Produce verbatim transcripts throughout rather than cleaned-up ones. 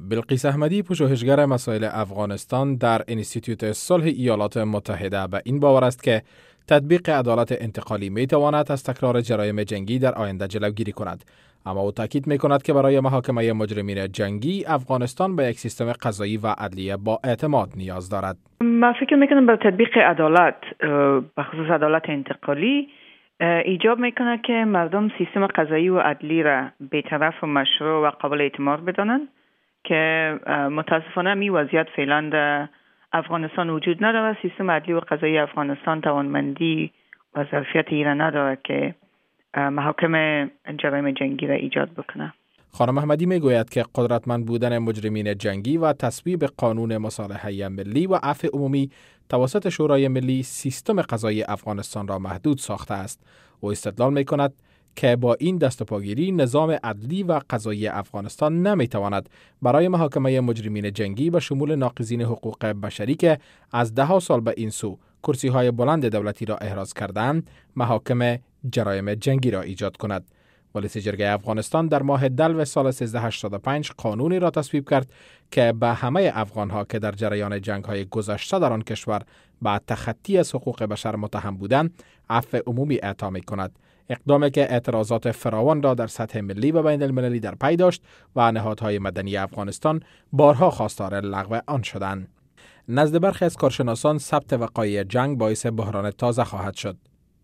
بلقیس احمدی، پژوهشگر مسائل افغانستان در انستیتوت صلح ایالات متحده، به این باور است که تطبیق عدالت انتقالی می تواند از تکرار جرایم جنگی در آینده جلوگیری کند. اما او تاکید می کند که برای محاکمه مجرمین جنگی افغانستان به یک سیستم قضایی و عدلیه با اعتماد نیاز دارد. من فکر می کنم با تطبیق عدالت، بخصوص عدالت انتقالی، ایجاب می کند که مردم سیستم قضایی و عدلی را بی‌طرف و مشروع و قابل اعتماد بدانند که متاسفانه می وضعیت فعلا در افغانستان وجود نداره. سیستم عدلی و قضایی افغانستان توانمندی و ظرفیت ای را نداره که محاکمه جرایم جنگی را ایجاد بکنه. خانم احمدی می گوید که قدرتمند بودن مجرمین جنگی و تصویب قانون مصالحه ملی و عفو عمومی توسط شورای ملی سیستم قضایی افغانستان را محدود ساخته است. او استدلال می کند که با این دستپاگیری نظام عدلی و قضایی افغانستان نمی تواند برای محاکمه مجرمین جنگی به شمول ناقضین حقوق بشری که از ده سال به این سو کرسی های بلند دولتی را احراز کردند، محاکمه جرایم جنگی را ایجاد کند. مجلس جرگه افغانستان در ماه دلو سال سیزده هشتاد و پنج قانونی را تصویب کرد که به همه افغانها که در جریان جنگ‌های گذشته در آن کشور به تخطی از حقوق بشر متهم بودند، عفو عمومی اعطا می‌کند. اقدامی که اعتراضات فراوان را در سطح ملی و بین المللی در پی داشت و نهادهای مدنی افغانستان بارها خواستار لغو آن شدند. نزد برخی از کارشناسان ثبت وقایع جنگ باعث بحران تازه خواهد شد.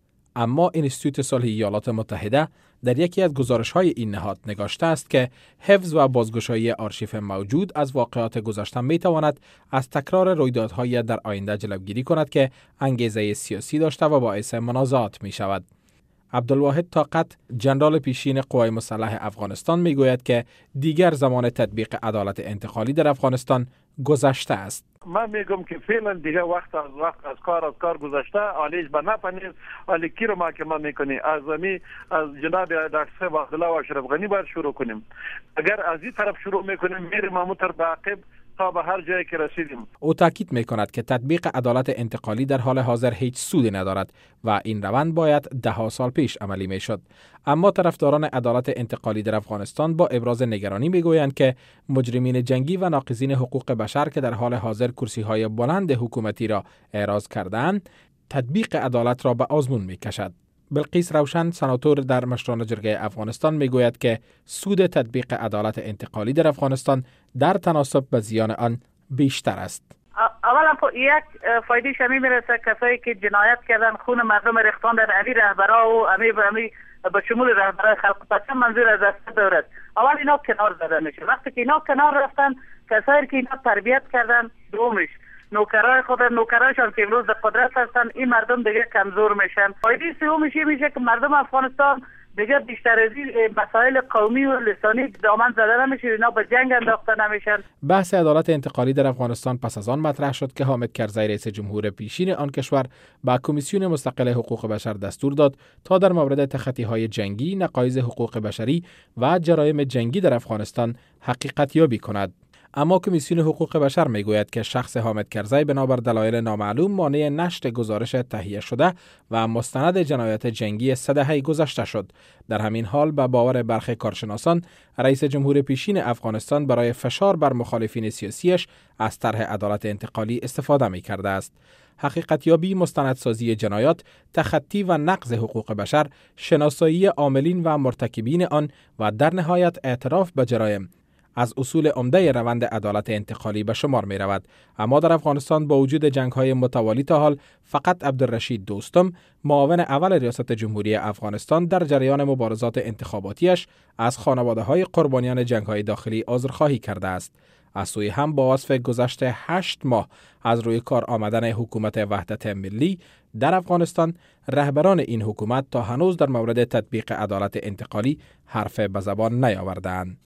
اما انستیتوت صلح ایالات متحده در یکی از گزارش‌های این نهاد نگاشته است که حفظ و بازگشایی آرشیو موجود از واقعات گذشته می‌تواند از تکرار رویدادهای در آینده جلوگیری کند که انگیزه سیاسی داشته و باعث منازعات می‌شود. عبدالواحد طاقت، ژنرال پیشین قوای مسلح افغانستان میگوید که دیگر زمان تطبیق عدالت انتقالی در افغانستان گذشته است. من میگم که فعلا دیگه وقت از وقت از کار از کار گذشته، عالیش به نفنیز عالی کی رو محاکمه میکنی؟ از امی از جناب دکتر صاحب عبدالله و اشرف غنی باید شروع کنیم. اگر از این طرف شروع میکنیم میریم همونطور به عقب تا به هر جایی که رسیدیم. او تاکید میکند که تطبیق عدالت انتقالی در حال حاضر هیچ سودی ندارد و این روند باید ده سال پیش عملی میشد. اما طرفداران عدالت انتقالی در افغانستان با ابراز نگرانی میگویند که مجرمین جنگی و ناقضین حقوق بشر که در حال حاضر کرسی‌های بلند حکومتی را اعراض کردند، تطبیق عدالت را به آزمون میکشد. بلقیس روشن، سناتور در مشران جرگه افغانستان میگوید که سود تطبیق عدالت انتقالی در افغانستان در تناسب به زیان آن بیشتر است. اولا یک فایده شمی میرسه کسایی که جنایت کردن، خون مردم ریختاندن، امی رهبرا و امی امی به شمول رهبرای خلق پسند منظور از دست دارد. اول اینا کنار زده میشه. وقتی که اینا کنار رفتن، کسایی که اینا تربیت کردن، دومش نوکرای خود نوکرایشان که امروز در قدرت هستن، این مردم دیگه کمزور میشن. فایده سومش میشه که مردم افغانستان دیگه بیشتر از این مسائل قومی و لسانی دامن زده نمیشه، اینا به جنگ انداخته نمیشن. بحث عدالت انتقالی در افغانستان پس از آن مطرح شد که حامد کرزی رئیس جمهور پیشین آن کشور با کمیسیون مستقل حقوق بشر دستور داد تا در مورد تخطی‌های جنگی، نقایض حقوق بشری و جرایم جنگی در افغانستان حقیقت یابی کند. اما کمیسیون حقوق بشر میگوید که شخص حامد کرزی بنابر دلایل نامعلوم مانع نشر گزارش تهیه شده و مستند جنایت جنگی سه دهه گذشته شد. در همین حال به باور برخی کارشناسان، رئیس جمهور پیشین افغانستان برای فشار بر مخالفین سیاسیش از طرح عدالت انتقالی استفاده می کرده است. حقیقت یابی، مستندسازی جنایات، تخطی و نقض حقوق بشر، شناسایی عاملین و مرتکبین آن و در نهایت اعتراف به جرایم از اصول عمده روند عدالت انتقالی به شمار می رود. اما در افغانستان با وجود جنگ های متوالی تا حال فقط عبدالرشید دوستم، معاون اول ریاست جمهوری افغانستان، در جریان مبارزات انتخاباتیش از خانواده های قربانیان جنگ های داخلی عذرخواهی کرده است. از سوی هم با وصف گذشت هشت ماه از روی کار آمدن حکومت وحدت ملی در افغانستان، رهبران این حکومت تا هنوز در مورد تطبیق عدالت انتقالی حرف به زبان نیاوردند.